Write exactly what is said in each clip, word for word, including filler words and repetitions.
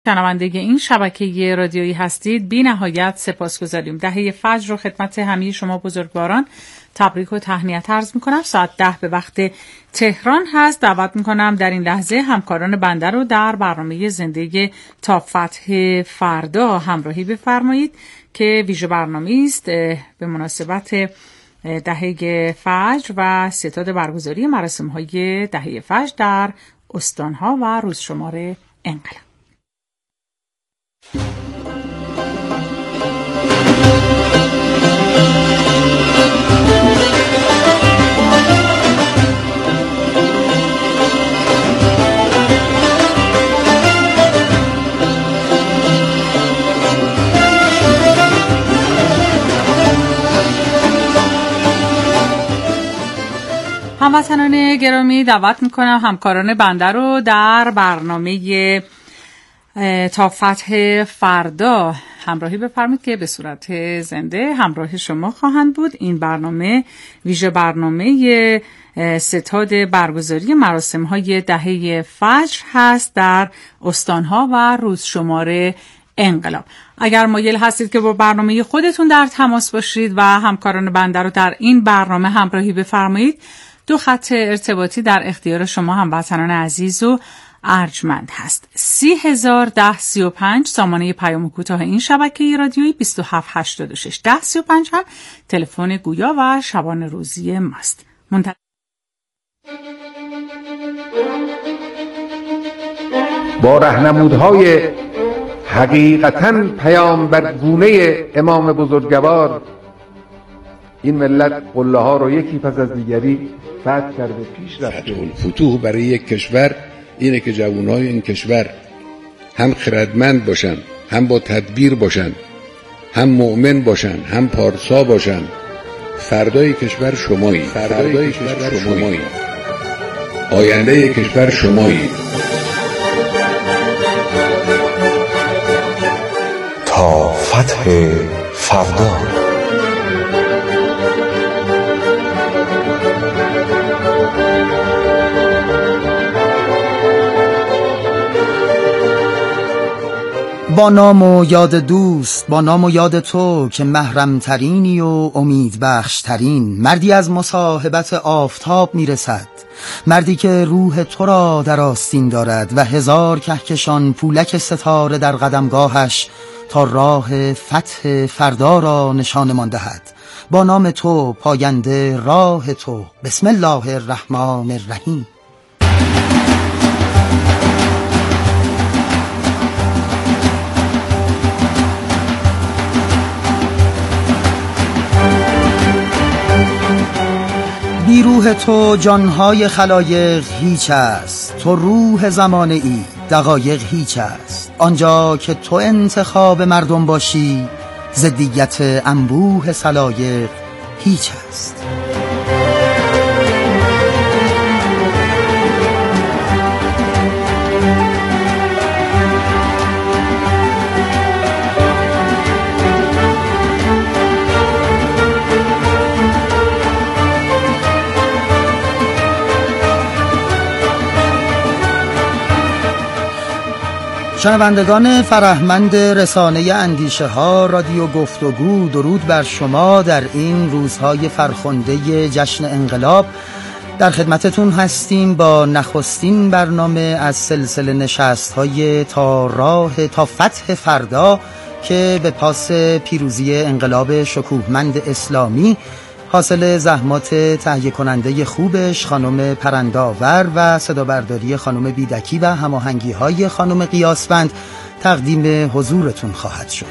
شنونده این شبکه رادیویی هستید، بی نهایت سپاسگزاریم. دهه فجر رو خدمت همه شما بزرگواران تبریک و تهنیت عرض میکنم. ساعت ده به وقت تهران هست. دعوت میکنم در این لحظه همکاران بنده رو در برنامه زنده تا فتح فردا همراهی بفرمایید که ویژه برنامه است به مناسبت دهه فجر و ستاد برگزاری مراسم‌های دهه فجر در استان‌ها و روزشمار انقلاب. هموطنان گرامی، دعوت میکنم همکاران بنده رو در برنامه تا فتح فردا همراهی بفرمایید که به صورت زنده همراه شما خواهند بود. این برنامه ویژه برنامه ستاد برگزاری مراسم‌های دهه فجر هست در استان‌ها و روزشمار انقلاب. اگر مایل هستید که با برنامه خودتون در تماس باشید و همکاران بنده رو در این برنامه همراهی بفرمایید، دو خط ارتباطی در اختیار شما هموطنان عزیز و ارجمند هست. سی هزار ده سی و پنج سامانه پیام کوتاه این شبکه رادیویی، بیست و هفت هشتاد و شش ده سی و پنج هم تلفن گویا و شبانه روزی ماست. منتظر با راهنمودهای حقیقتاً پیامبر گونه امام بزرگوار این ملت قله ها رو یکی پس از دیگری فتح کرده پیش رفته. فتوح برای یک کشور اینه که جوانای این کشور هم خردمند باشن، هم با تدبیر باشن، هم مؤمن باشن، هم پارسا باشن. فردای کشور شمایی، فردای کشور شمایی، آینده کشور شمایی. تا فتح فردا. با نام و یاد دوست، با نام و یاد تو که محرم ترینی و امید بخش ترین، مردی از مصاحبت آفتاب میرسد، مردی که روح تو را در آستین دارد و هزار کهکشان پولک ستاره در قدمگاهش تا راه فتح فردا را نشانمان دهد. با نام تو پاینده راه تو، بسم الله الرحمن الرحیم. بی روح تو جانهای خلایق هیچ است، تو روح زمانه ای دقایق هیچ است. آنجا که تو انتخاب مردم باشی، ضدیت انبوه سلایق هیچ است. شنوندگان فرهمند رسانه اندیشه ها رادیو گفتگو، درود بر شما. در این روزهای فرخنده جشن انقلاب در خدمتتون هستیم با نخستین برنامه از سلسله نشست‌های تا راه تا فتح فردا که به پاس پیروزی انقلاب شکوهمند اسلامی حاصل زحمات تهیه کننده خوبش خانم پرنداور و صدا برداری خانم بیدکی و هماهنگی های خانم قیاسبند تقدیم حضورتون خواهد شد.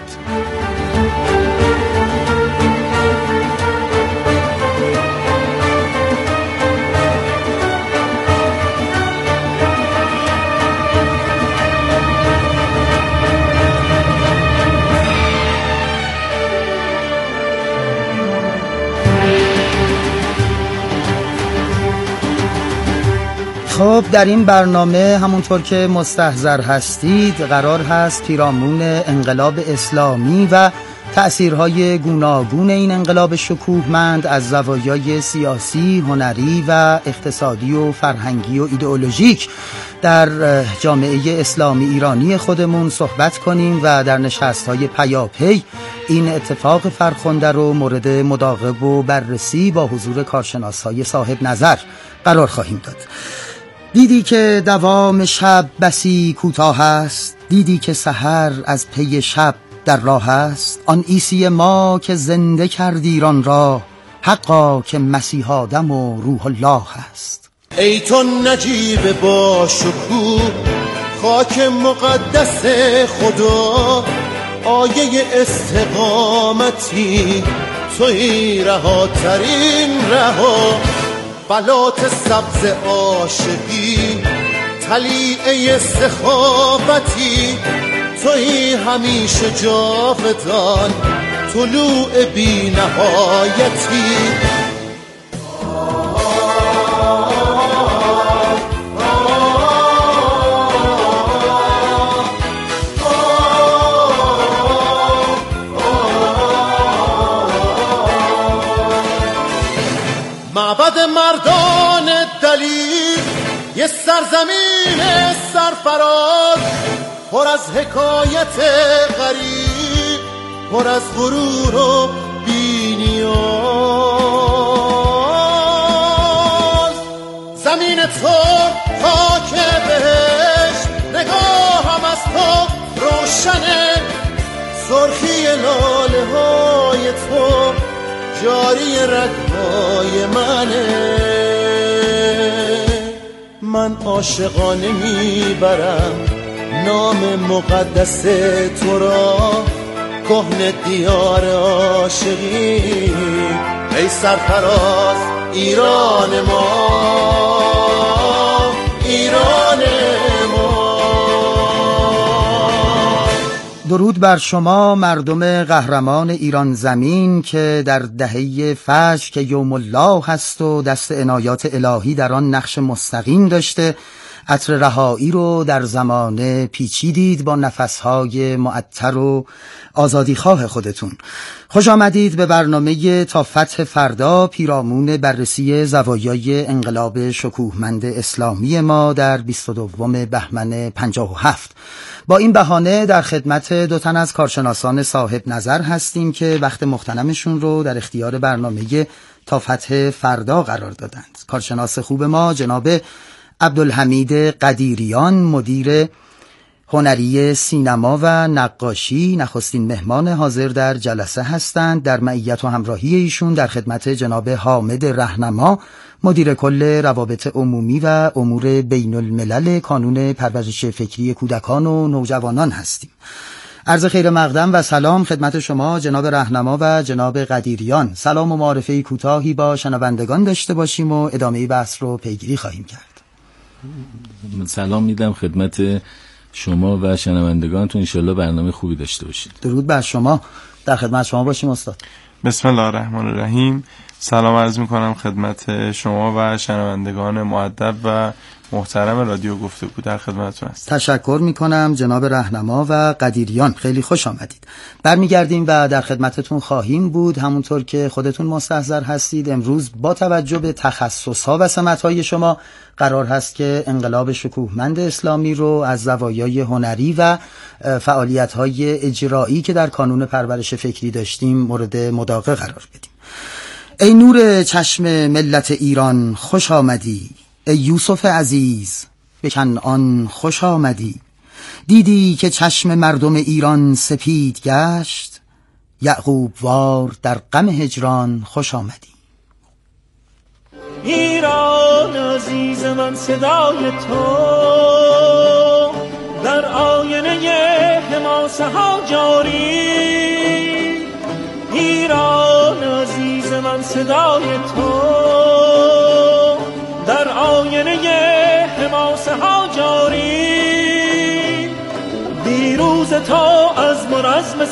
خب در این برنامه همونطور که مستحضر هستید قرار هست پیرامون انقلاب اسلامی و تأثیرهای گوناگون این انقلاب شکوهمند از زوایای سیاسی، هنری و اقتصادی و فرهنگی و ایدئولوژیک در جامعه اسلامی ایرانی خودمون صحبت کنیم و در نشست‌های پیاپی این اتفاق فرخنده رو مورد مداقب و بررسی با حضور کارشناس‌های صاحب نظر قرار خواهیم داد. دیدی که دوام شب بسی کوتاه است، دیدی که سحر از پی شب در راه است. آن عیسی ما که زنده کرد ایران را، حقا که مسیح آدم و روح الله است. ای تو نجیب با شکوه، خاک مقدس خدا، آیه استقامتی توی رهاترین رها، بلات سبز عاشقی طلیعه سخاوتی، توی همیشه جاودان طلوع بی نهایتی. معبد مردان دلیر، یه سرزمین سرفراز، پر از حکایت غریب، پر از غرور و بی‌نیاز. زمین تو خاک بهشت، نگاهم از تو روشنه، سرخی لاله های تو جاری رگ‌های منه. من عاشقانه میبرم نام مقدس تو را، کهنه دیار عاشقی، ای سرفراز ایران ما، ایران ما. درود بر شما مردم قهرمان ایران زمین که در دهه فجر که یوم الله هست و دست عنایات الهی در آن نقش مستقیم داشته، عطر رهایی رو در زمان پیچیدید با نفسهای معطر و آزادیخواه خودتون. خوش آمدید به برنامه تا فتح فردا، پیرامون بررسی زوایای انقلاب شکوهمند اسلامی ما در بیست و دوم بهمن پنجاه و هفت. با این بهانه در خدمت دو تن از کارشناسان صاحب نظر هستیم که وقت مغتنمشون رو در اختیار برنامه تا فتح فردا قرار دادند. کارشناس خوب ما جناب عبدالحمید قدیریان، مدیر هنری سینما و نقاشی، نخستین مهمان حاضر در جلسه هستند. در معیت و همراهی ایشون در خدمت جناب حامد رهنما، مدیر کل روابط عمومی و امور بین الملل کانون پرورش فکری کودکان و نوجوانان هستیم. عرض خیر مقدم و سلام خدمت شما جناب رهنما و جناب قدیریان. سلام و معارفه کوتاهی با شنوندگان داشته باشیم و ادامه بحث رو پیگیری خواهیم کرد. سلام میدم خدمت شما و شنوندگانتون، انشالله برنامه خوبی داشته باشید. درود بر شما، در خدمت شما باشیم استاد. بسم الله الرحمن الرحیم. سلام عرض میکنم خدمت شما و شنوندگان مؤدب و محترم رادیو گفتگو، در خدمتتون هستم. تشکر میکنم جناب رهنما و قدیریان، خیلی خوش آمدید. برمیگردیم و در خدمتتون خواهیم بود. همونطور که خودتون مستحضر هستید، امروز با توجه به تخصصها و سمتهای شما قرار هست که انقلاب شکوهمند اسلامی رو از زوایای هنری و فعالیت‌های اجرایی که در کانون پرورش فکری داشتیم مورد مداقه قرار بدیم. ای نور چشم ملت ایران خوش آمدی، ای یوسف عزیز به کنعان خوش آمدی. دیدی که چشم مردم ایران سپید گشت، یعقوب وار در غم هجران خوش آمدی. ایران عزیز من صدای تو در آینه حماسه ها جاری، ایران عزیز من صدای تو در آینه حماسه ها جاری. دیروز تو از مرزم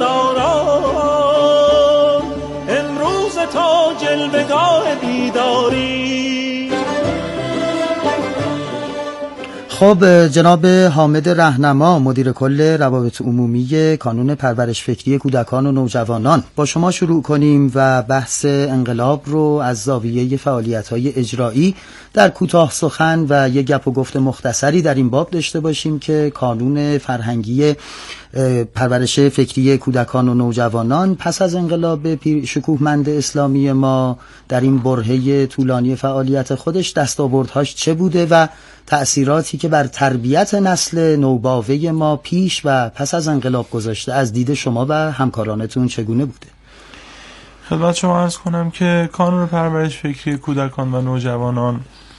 سرداران، امروز تو جلوه‌گاه بیداری. خب جناب حامد رهنما، مدیر کل روابط عمومی کانون پرورش فکری کودکان و نوجوانان، با شما شروع کنیم و بحث انقلاب رو از زاویه فعالیت‌های اجرایی در کوتاه سخن و یک گپ و گفت مختصری در این باب داشته باشیم که کانون فرهنگی پرورش فکری کودکان و نوجوانان پس از انقلاب شکوهمند اسلامی ما در این برهه طولانی فعالیت خودش دستاوردهاش چه بوده و تأثیراتی که بر تربیت نسل نوباوه ما پیش و پس از انقلاب گذاشته از دید شما و همکارانتون چگونه بوده؟ خدمت شما عرض کنم که کانون پرورش فکری کودکان و نوجوانان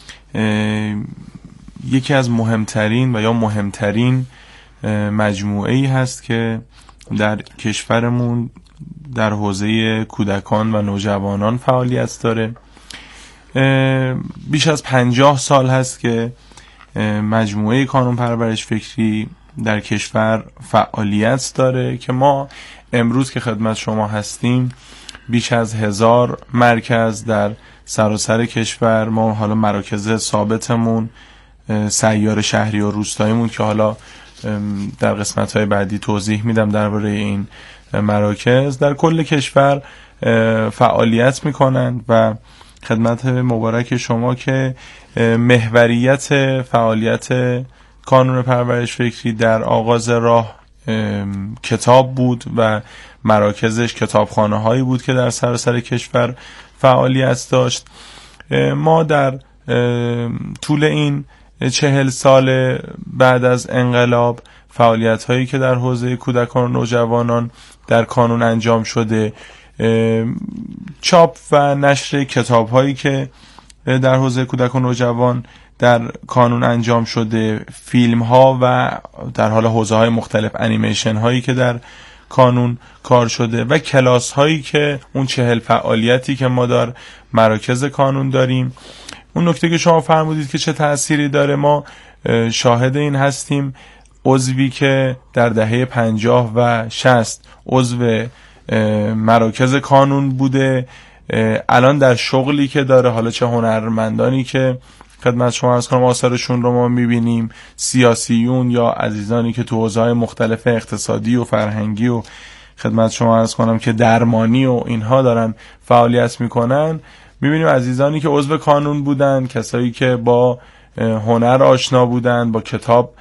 یکی از مهمترین و یا مهمترین مجموعه‌ای هست که در کشورمون در حوزه کودکان و نوجوانان فعالیت داره. بیش از پنجاه سال هست که مجموعه کانون پرورش فکری در کشور فعالیت داره که ما امروز که خدمت شما هستیم بیش از هزار مرکز در سراسر کشور، ما حالا مراکز ثابتمون سیار شهری و روستاییمون که حالا در قسمت‌های بعدی توضیح میدم درباره این مراکز، در کل کشور فعالیت میکنند و خدمت مبارک شما که محوریت فعالیت کانون پرورش فکری در آغاز راه کتاب بود و مراکزش کتابخانه هایی بود که در سراسر کشور فعالیت داشت. ما در طول این چهل سال بعد از انقلاب فعالیت هایی که در حوزه کودکان و نوجوانان در کانون انجام شده، چاپ و نشر کتاب هایی که در حوزه کودکان و نوجوان در کانون انجام شده، فیلم ها و در حال حوزه های مختلف انیمیشن هایی که در کانون کار شده و کلاس هایی که اون چهل فعالیتی که ما در مراکز کانون داریم. اون نکته که شما فرمودید که چه تأثیری داره، ما شاهد این هستیم عضوی که در دهه پنجاه و شصت عضو مراکز کانون بوده الان در شغلی که داره، حالا چه هنرمندانی که خدمت شما عرض کنم آثارشون رو ما میبینیم، سیاسیون یا عزیزانی که تو حوزه‌های مختلف اقتصادی و فرهنگی و خدمت شما عرض کنم که درمانی و اینها دارن فعالیت میکنن، میبینیم عزیزانی که عضو کانون بودن، کسایی که با هنر آشنا بودن، با کتاب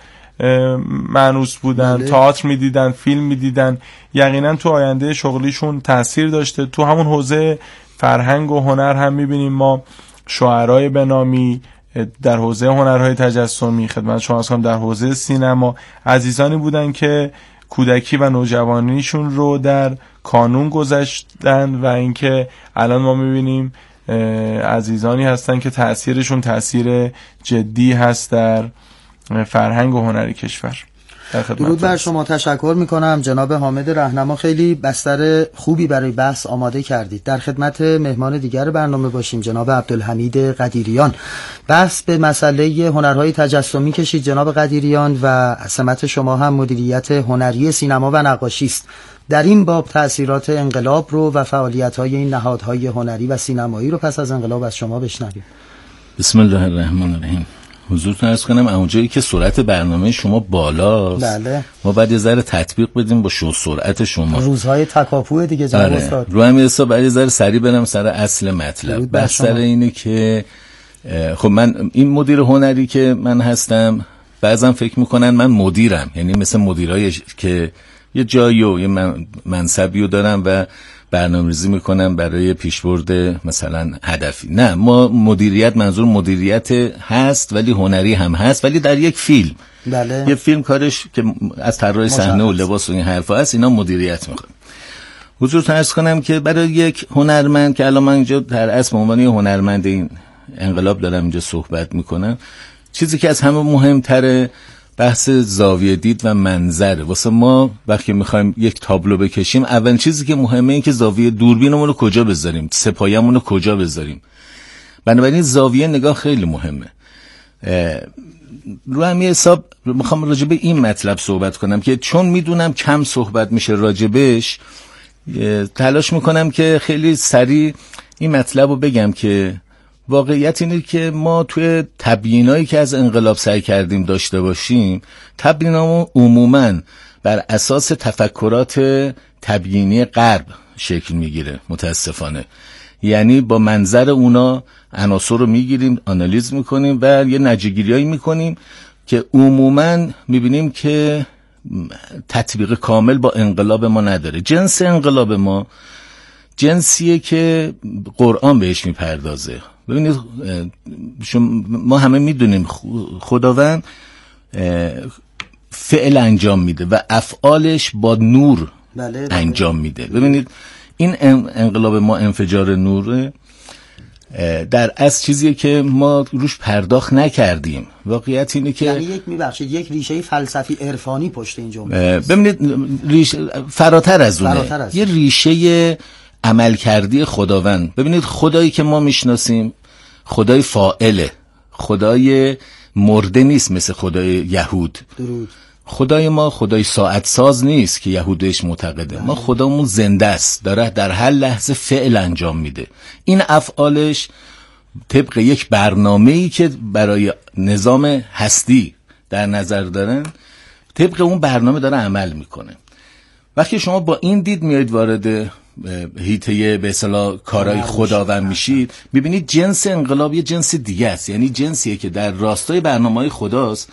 مانوس بودن، بله. تئاتر میدیدن، فیلم میدیدن، یقینا تو آینده شغلیشون تأثیر داشته. تو همون حوزه فرهنگ و هنر هم میبینیم ما شاعرای بنامی در حوزه هنرهای تجسمی، خدمت شما هستم در حوزه سینما، عزیزانی بودن که کودکی و نوجوانیشون رو در کانون گذاشتن و اینکه الان ما میبینیم عزیزانی هستن که تأثیرشون تأثیر جدی هست در فرهنگ و هنر کشور. درود بر شما، تشکر میکنم جناب حامد رهنما، خیلی بستر خوبی برای بحث آماده کردید. در خدمت مهمان دیگر برنامه باشیم، جناب عبدالحمید قدیریان. بحث به مسئله هنرهای تجسمی کشید جناب قدیریان و سمت شما هم مدیریت هنری سینما و نقاشی است. در این باب تأثیرات انقلاب رو و فعالیت‌های این نهادهای هنری و سینمایی رو پس از انقلاب از شما بشنویم. بسم الله الرحمن الرحیم. حضورتون عرض کنم اونجایی که سرعت برنامه شما بالاست، بله. ما بعد یه ذره تطبیق بدیم با شو سرعت شما. روزهای تکاپو دیگه جناب آره. استاد. رو هم حساب بعد یه ذره سریع برم سر اصل مطلب. بس سر اینه که خب من این مدیر هنری که من هستم، بعضا فکر میکنن من مدیرم، یعنی مثل مدیرای که یه جایی و یه منصبی رو دارم و برنامه‌ریزی میکنم برای پیشبرد مثلا هدفی. نه، ما مدیریت، منظور مدیریت هست ولی هنری هم هست، ولی در یک فیلم. بله. یه فیلم کارش که از طراحی صحنه و لباس و این حرفا هست، اینا مدیریت میکنه. حضورتون عرض کنم که برای یک هنرمند که الان من اینجا در اصل عنوان یه هنرمند این انقلاب دارم اینجا صحبت میکنم، چیزی که از همه مهمتره بحث زاویه دید و منظر. واسه ما وقتی میخوایم یک تابلو بکشیم، اول چیزی که مهمه این که زاویه دوربینمون رو کجا بذاریم، سپایه‌مون رو کجا بذاریم. بنابراین زاویه نگاه خیلی مهمه. رو همین حساب میخوام راجع به این مطلب صحبت کنم که چون میدونم کم صحبت میشه راجبش، تلاش میکنم که خیلی سریع این مطلب رو بگم که واقعیت اینه که ما توی تبیینایی که از انقلاب سعی کردیم داشته باشیم، تبیینامون عموماً بر اساس تفکرات تبیینی غرب شکل میگیره متاسفانه. یعنی با منظر اونا عناصر رو میگیریم، آنالیز میکنیم و یه نتیجه‌گیریایی میکنیم که عموماً میبینیم که تطبیق کامل با انقلاب ما نداره. جنس انقلاب ما جنسیه که قرآن بهش میپردازه. ببینید ما همه میدونیم خداوند فعل انجام میده و افعالش با نور بله بله. انجام میده. ببینید این انقلاب ما انفجار نوره در اصل چیزیه که ما روش پرداخت نکردیم. واقعیت اینه که یعنی یک میبخشید یک ریشه فلسفی عرفانی پشت این جمله. ببینید ریشه فراتر از اونه، فراتر از یه ریشه عملکردی خداوند. ببینید خدایی که ما میشناسیم خدای فاعله، خدای مرده نیست مثل خدای یهود. درود. خدای ما خدای ساعت ساز نیست که یهودش معتقده. ما خدامون زنده است، داره در هر لحظه فعل انجام میده. این افعالش طبق یک برنامه‌ای که برای نظام هستی در نظر دارن، طبق اون برنامه داره عمل میکنه. وقتی شما با این دید میایید وارد هیته به اصطلاح کارهای خداوند میشید، میبینید جنس انقلاب یه جنس دیگه است. یعنی جنسیه که در راستای برنامه‌های خداست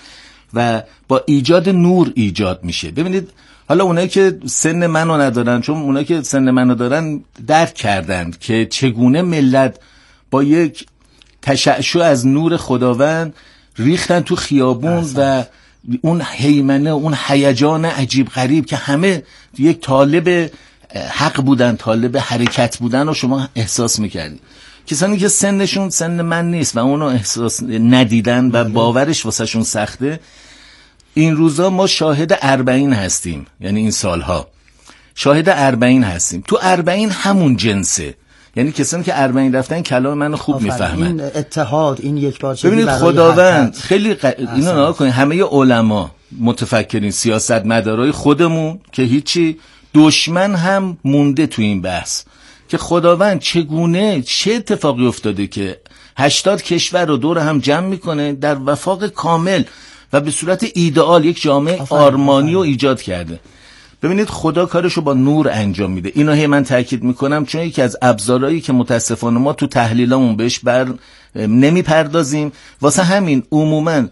و با ایجاد نور ایجاد میشه. ببینید حالا اونایی که سن منو ندارن، چون اونایی که سن منو دارن درک کردند که چگونه ملت با یک تشعشع از نور خداوند ریختن تو خیابون و اون هیمنه، اون هیجان عجیب غریب که همه یک طالب حق بودن، طالب حرکت بودن و شما احساس میکردید. کسانی که سنشون سن من نیست و اونو احساس ندیدن و باورش واسه شون سخته، این روزا ما شاهد اربعین هستیم. یعنی این سالها شاهد اربعین هستیم. تو اربعین همون جنسه. یعنی کسانی که اربعین رفتن کلام منو خوب میفهمن. این اتحاد، این یک پارچگی. ببینید خداوند خیلی ق... اینو نگاه کنید، همه علما، متفکرین، سیاستمدارای خودمون که هیچی، دشمن هم مونده تو این بحث که خداوند چگونه چه اتفاقی افتاده که هشتاد کشور رو دور هم جمع میکنه در وفاق کامل و به صورت ایدئال یک جامعه آفرین. آرمانی رو ایجاد کرده. ببینید خدا کارشو با نور انجام میده. اینو هی من تاکید میکنم چون یکی از ابزارهایی که متاسفانه ما تو تحلیلامون بهش بر نمیپردازیم. واسه همین عموما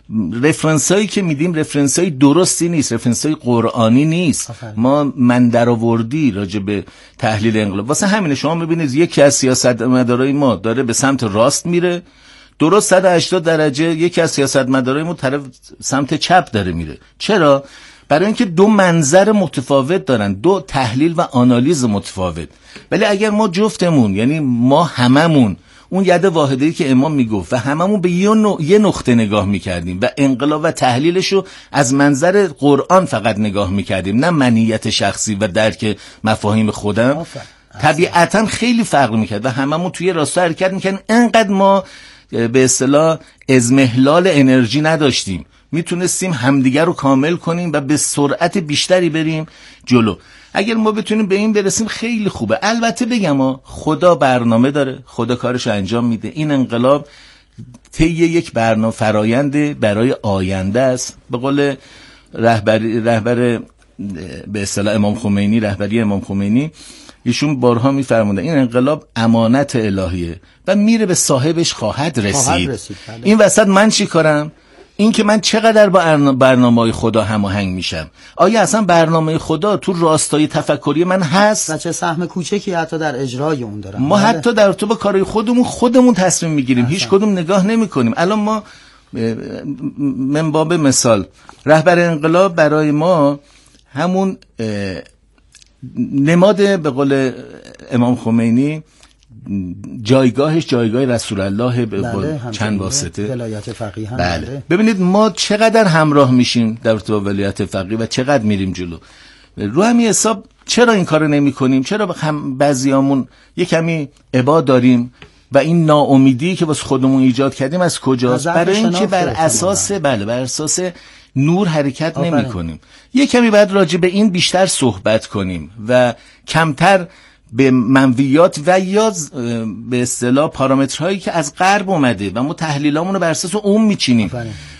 رفرنس هایی که میدیم رفرنس های درستی نیست، رفرنس های قرآنی نیست. آفرین. ما من درآوردی راجع به تحلیل انقلاب. واسه همین شما میبینید یکی از سیاستمدارای ما داره به سمت راست میره، درست صد و هشتاد درجه یکی از سیاستمدارای ما طرف سمت چپ داره میره. چرا؟ برای اینکه دو منظر متفاوت دارن، دو تحلیل و آنالیز متفاوت. ولی اگر ما جفتمون، یعنی ما هممون اون ید واحده‌ای که امام میگفت و هممون به یه, نو... یه نقطه نگاه میکردیم و انقلاب و تحلیلشو از منظر قرآن فقط نگاه میکردیم، نه منیت شخصی و درک مفاهیم خودم، طبیعتا خیلی فرق میکرد و هممون توی راستا حرکت میکردیم. انقدر ما به اصطلاح ازمهلال انرژی نداشتیم، میتونستیم همدیگر رو کامل کنیم و به سرعت بیشتری بریم جلو. اگر ما بتونیم به این برسیم خیلی خوبه. البته بگم خدا برنامه داره، خدا کارش انجام میده. این انقلاب طی یک برنامه فراینده برای آینده است. به قول رهبر رهبر به اصطلاح امام خمینی، رهبری امام خمینی، ایشون بارها میفرمودن این انقلاب امانت الهیه و میره به صاحبش خواهد رسید, خواهد رسید. این وسط من چی کارم؟ این که من چقدر با برنامه‌های خدا هماهنگ میشم. آیا اصلا برنامه خدا تو راستای تفکری من هست؟ و چه سهم کوچکی حتی در اجرای اون دارم. ما بله. حتی در تو با کارهای خودمون خودمون تصمیم میگیریم، هیچ کدوم نگاه نمیکنیم. الان ما من باب مثال رهبر انقلاب برای ما همون نماد به قول امام خمینی جایگاهش جایگاه رسول الله به بله، چند واسطه ولایت فقیه هم بله. بله. ببینید ما چقدر همراه میشیم در تو ولایت فقیه و چقدر میریم جلو. رو همین حساب چرا این کارو نمی کنیم؟ چرا هم بعضیامون یک کمی ابا داریم و این ناامیدی که واسه خودمون ایجاد کردیم از کجاست؟ برای اینکه بر اساس بله بر اساس نور حرکت نمی کنیم. یک کمی بعد راجع به این بیشتر صحبت کنیم و کمتر به منویات و یا به اصطلاح پارامترهایی که از غرب اومده و ما تحلیلامون رو بر اساس اون میچینیم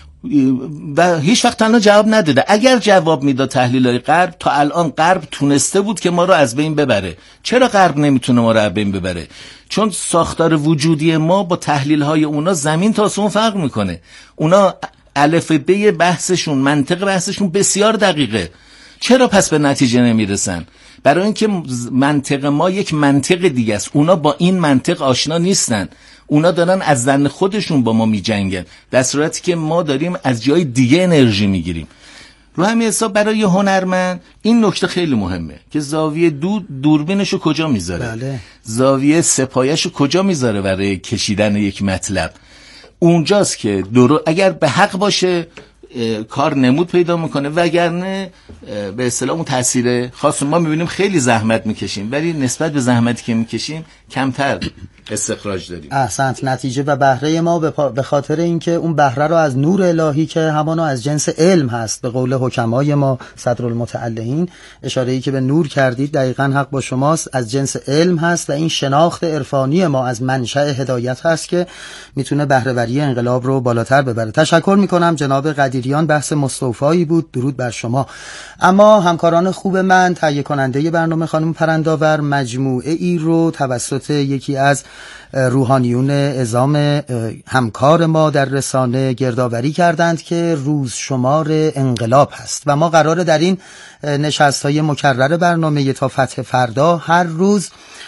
و هیچ وقت الان جواب نداده. اگر جواب میداد تحلیل‌های غرب، تا الان غرب تونسته بود که ما رو از بین ببره. چرا غرب نمیتونه ما رو از بین ببره؟ چون ساختار وجودی ما با تحلیل‌های اونا زمین تا آسمون فرق میکنه. اونا الف ب بحثشون، منطق بحثشون بسیار دقیقه. چرا پس به نتیجه نمیرسن؟ برای اینکه منطق ما یک منطق دیگه است. اونا با این منطق آشنا نیستن. اونا دارن از ذهن خودشون با ما میجنگن، در صورتی که ما داریم از جای دیگه انرژی میگیریم. رو همین حساب برای هنرمند این نکته خیلی مهمه که زاویه دو دوربینشو کجا میذاره، بله. زاویه سپایه‌شو کجا میذاره برای کشیدن یک مطلب. اونجاست که درو اگر به حق باشه کار نمود پیدا میکنه، وگرنه به اصطلاح اون تاثیر خاص. ما میبینیم خیلی زحمت میکشیم ولی نسبت به زحمتی که میکشیم کمتر استخراج داریم. احسنت. نتیجه و بهره ما به خاطر اینکه اون بهره رو از نور الهی که همانو از جنس علم هست، به قول حکمای ما صدرالمتعلهین، اشاره‌ای که به نور کردید دقیقاً حق با شماست، از جنس علم هست و این شناخت عرفانی ما از منشأ هدایت هست که میتونه بهره وری انقلاب رو بالاتر ببره. تشکر میکنم جناب قدیریان، بحث مستوفایی بود، درود بر شما. اما همکاران خوب من، تهیه کننده برنامه خانم پرنداور، مجموعه ای رو توسط یکی از روحانیون عظام همکار ما در رسانه گردآوری کردند که روز شمار انقلاب هست و ما قراره در این نشست‌های مکرر برنامه تا فتح فردا هر روز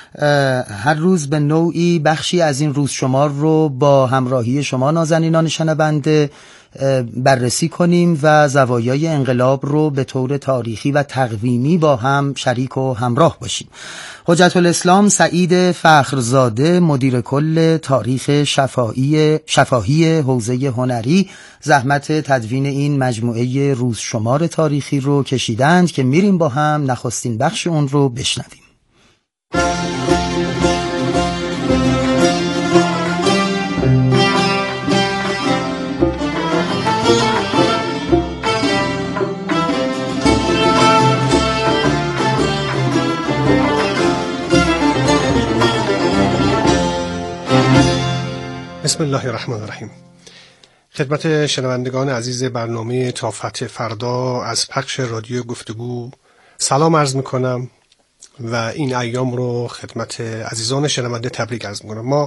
هر روز به نوعی بخشی از این روز شمار رو با همراهی شما نازنینان شنونده بررسی کنیم و زوایای انقلاب رو به طور تاریخی و تقویمی با هم شریک و همراه باشیم. حجت الاسلام سعید فخرزاده، مدیر کل تاریخ شفاهی شفاهی حوزه هنری، زحمت تدوین این مجموعه روزشمار تاریخی رو کشیدند که میریم با هم نخستین بخش اون رو بشنویم. بسم الله الرحمن الرحیم. خدمت شنوندگان عزیز برنامه تا فتح فردا از پخش رادیو گفتگو سلام عرض میکنم و این ایام رو خدمت عزیزان شنونده تبریک عرض میکنم. ما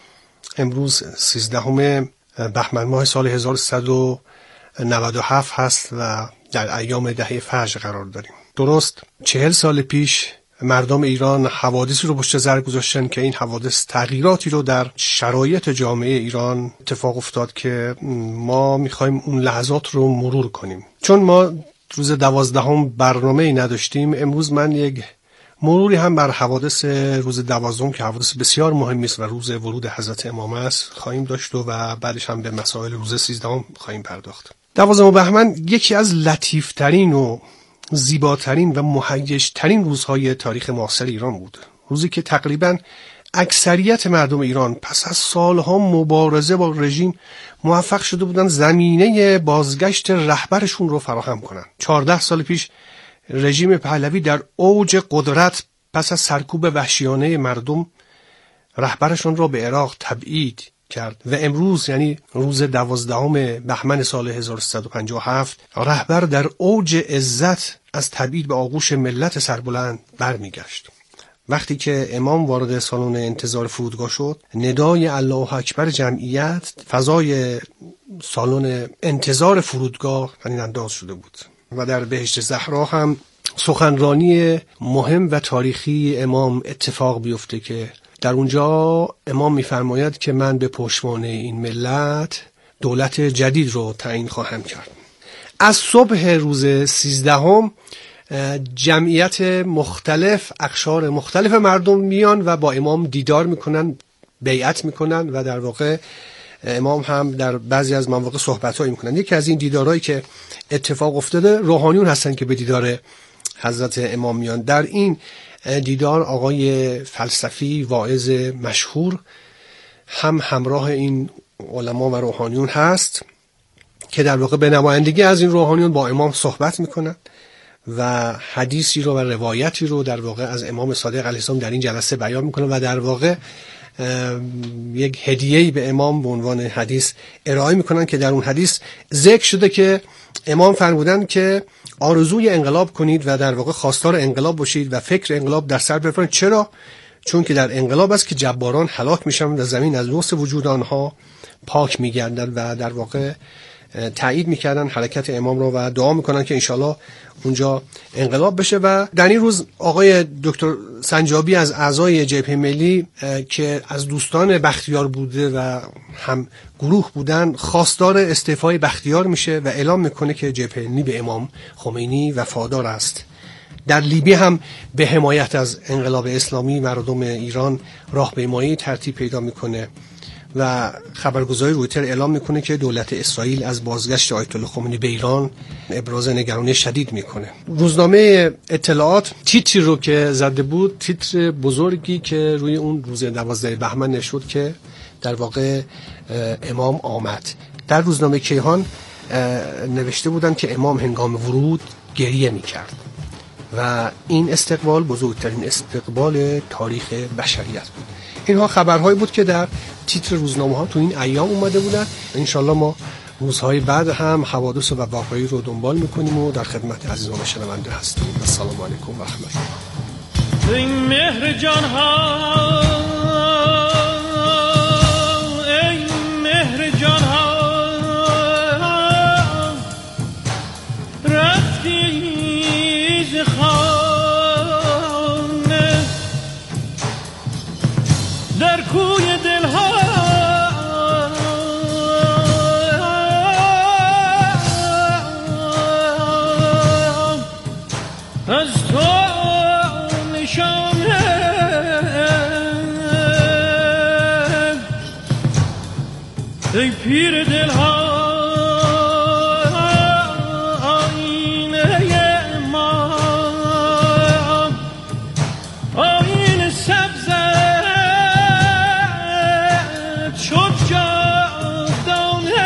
امروز سیزدهم بهمن ماه سال هزار و سیصد و نود و هفت هست و در ایام دهه فجر قرار داریم. درست چهل سال پیش مردم ایران حوادثی رو پشت سر گذاشتن که این حوادث تغییراتی رو در شرایط جامعه ایران اتفاق افتاد که ما میخوایم اون لحظات رو مرور کنیم. چون ما روز دوازدهم برنامه ای نداشتیم، امروز من یک مروری هم بر حوادث روز دوازدهم که حوادث بسیار مهمی است و روز ورود حضرت امام است خواهیم داشت و, و بعدش هم به مسائل روز سیزدهم خواهیم پرداخت. دوازدهم بهمن یکی از لطیفترین و زیباترین و مهیجترین روزهای تاریخ معاصر ایران بود. روزی که تقریباً اکثریت مردم ایران پس از سالها مبارزه با رژیم موفق شده بودند زمینه بازگشت رهبرشون رو فراهم کنند. چهارده سال پیش رژیم پهلوی در اوج قدرت پس از سرکوب وحشیانه مردم رهبرشون را به عراق تبعید کرد و امروز یعنی روز دوازدهم بهمن سال هزار و سیصد و پنجاه و هفت رهبر در اوج عزت از تبعید به آغوش ملت سربلند برمیگشت. وقتی که امام وارد سالن انتظار فرودگاه شد، ندای الله اکبر جمعیت فضای سالن انتظار فرودگاه یعنی انداز شده بود و در بهشت زهرا هم سخنرانی مهم و تاریخی امام اتفاق بیفته که در اونجا امام می‌فرماید که من به پشتوانه این ملت دولت جدید رو تعیین خواهم کرد. از صبح روز سیزدهم جمعیت مختلف، اقشار مختلف مردم میان و با امام دیدار میکنن، بیعت میکنن و در واقع امام هم در بعضی از مواقع صحبت‌هایی میکنن. یکی از این دیدارهایی که اتفاق افتاده روحانیون هستن که به دیدار حضرت امام میان. در این دیدار آقای فلسفی واعظ مشهور هم همراه این علما و روحانیون هست که در واقع به نمایندگی از این روحانیون با امام صحبت میکنن و حدیثی رو و روایتی رو در واقع از امام صادق علیه السلام در این جلسه بیان میکنن و در واقع یک هدیه‌ای به امام به عنوان حدیث ارائه میکنن که در اون حدیث ذکر شده که امام فرمودن که آرزوی انقلاب کنید و در واقع خواستار انقلاب باشید و فکر انقلاب در سر بفرمایید. چرا؟ چون که در انقلاب است که جباران هلاک میشن و زمین از نصف وجود آنها پاک میگردن و در واقع تایید میکردن حرکت امام رو و دعا میکنن که انشالله اونجا انقلاب بشه. و در این روز آقای دکتر سنجابی از اعضای جبهه ملی که از دوستان بختیار بوده و هم گروه بودن خواستار استعفای بختیار میشه و اعلام میکنه که جبهه ملی به امام خمینی وفادار است. در لیبی هم به حمایت از انقلاب اسلامی مردم ایران راهپیمایی ترتیب پیدا میکنه و خبرگزاری رویتر اعلام میکنه که دولت اسرائیل از بازگشت آیت الله خمینی به ایران ابراز نگرانی شدید میکنه. روزنامه اطلاعات تیتری رو که زده بود، تیتر بزرگی که روی اون روز دوازده بهمن نشد که در واقع امام آمد. در روزنامه کیهان نوشته بودن که امام هنگام ورود گریه میکرد و این استقبال بزرگترین استقبال تاریخ بشریت بود. اینها خبرهایی بود که در تیتر روزنامه ها تو این ایام اومده بودن. انشالله ما روزهای بعد هم حوادث و واقعی رو دنبال میکنیم و در خدمت عزیزان شنونده هستیم. السلام علیکم و رحمت الله. ای مهر جان ها، ای مهر جان ها، رفتی ز خانه در کوی دل ها، از تو نشانه ای پیر دل ها، آینه ما آینه سبز شد جاودانه.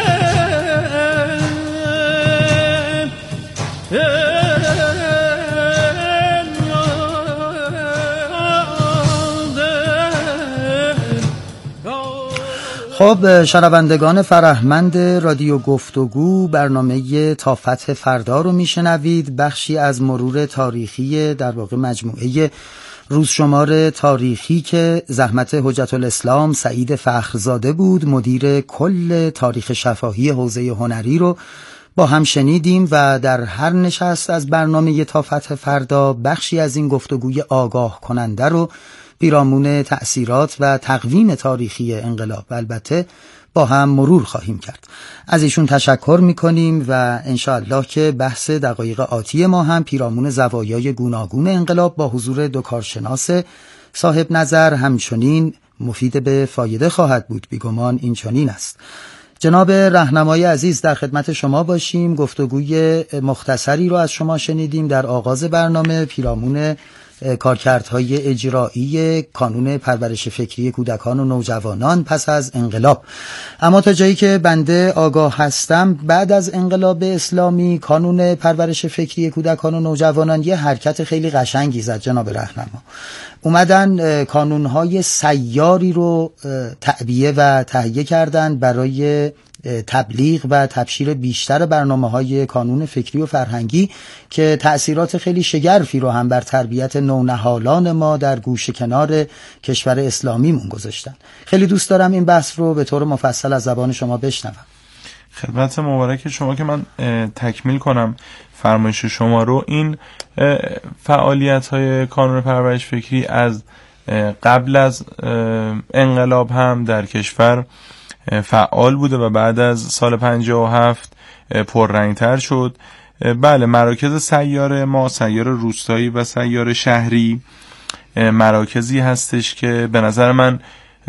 خب شنوندگان فرهمند رادیو گفتگو، برنامه تا فتح فردا رو میشنوید. بخشی از مرور تاریخی در واقع مجموعه روزشمار تاریخی که زحمت حجت الاسلام سعید فخرزاده بود، مدیر کل تاریخ شفاهی حوزه هنری رو با هم شنیدیم و در هر نشست از برنامه تا فتح فردا بخشی از این گفتگوی آگاه کننده رو پیرامون تأثیرات و تقویم تاریخی انقلاب البته با هم مرور خواهیم کرد. از ایشون تشکر میکنیم و انشاءالله که بحث دقایق آتی ما هم پیرامون زوایای گوناگون انقلاب با حضور دو کارشناس صاحب نظر همچنین مفید به فایده خواهد بود. بیگمان این چنین است. جناب راهنمای عزیز در خدمت شما باشیم. گفتگوی مختصری رو از شما شنیدیم در آغاز برنامه پیرامون کارکردهای اجرایی کانون پرورش فکری کودکان و نوجوانان پس از انقلاب. اما تا جایی که بنده آگاه هستم بعد از انقلاب اسلامی کانون پرورش فکری کودکان و نوجوانان یه حرکت خیلی قشنگی زد. جناب راهنما اومدن کانونهای سیاری رو تعبیه و تهیه کردن برای تبلیغ و تبشیر بیشتر برنامه‌های کانون فکری و فرهنگی که تأثیرات خیلی شگرفی رو هم بر تربیت نونهالان ما در گوشه کنار کشور اسلامیمون گذاشتن. خیلی دوست دارم این بحث رو به طور مفصل از زبان شما بشنوم. خدمت مبارک شما که من تکمیل کنم فرمایش شما رو. این فعالیت‌های کانون پرورش فکری از قبل از انقلاب هم در کشور فعال بوده و بعد از سال پنجاه و هفت پررنگتر شد. بله، مراکز سیار ما، سیار روستایی و سیار شهری، مراکزی هستش که به نظر من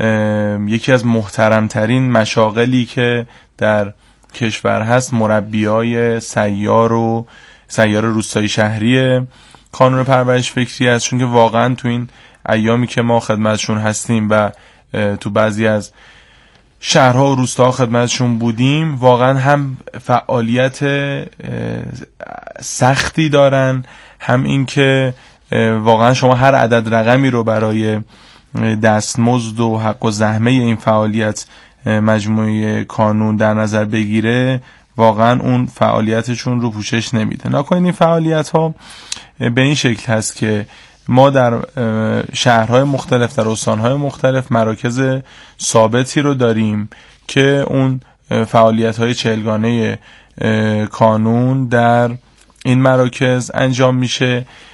یکی از محترمترین مشاغلی که در کشور هست مربیای سیار و سیار روستایی شهری کانون پرورش فکری است، چون که واقعا تو این ایامی که ما خدمتشون هستیم و تو بعضی از شهرها و روستاها خدمتشون بودیم، واقعا هم فعالیت سختی دارن، هم این که واقعا شما هر عدد رقمی رو برای دستمزد و حق و زحمه این فعالیت مجموعه کانون در نظر بگیره، واقعا اون فعالیتشون رو پوشش نمیده. ناکنین این فعالیت ها به این شکل هست که ما در شهرهای مختلف، در استانهای مختلف مراکز ثابتی رو داریم که اون فعالیت‌های چهلگانه کانون در این مراکز انجام میشه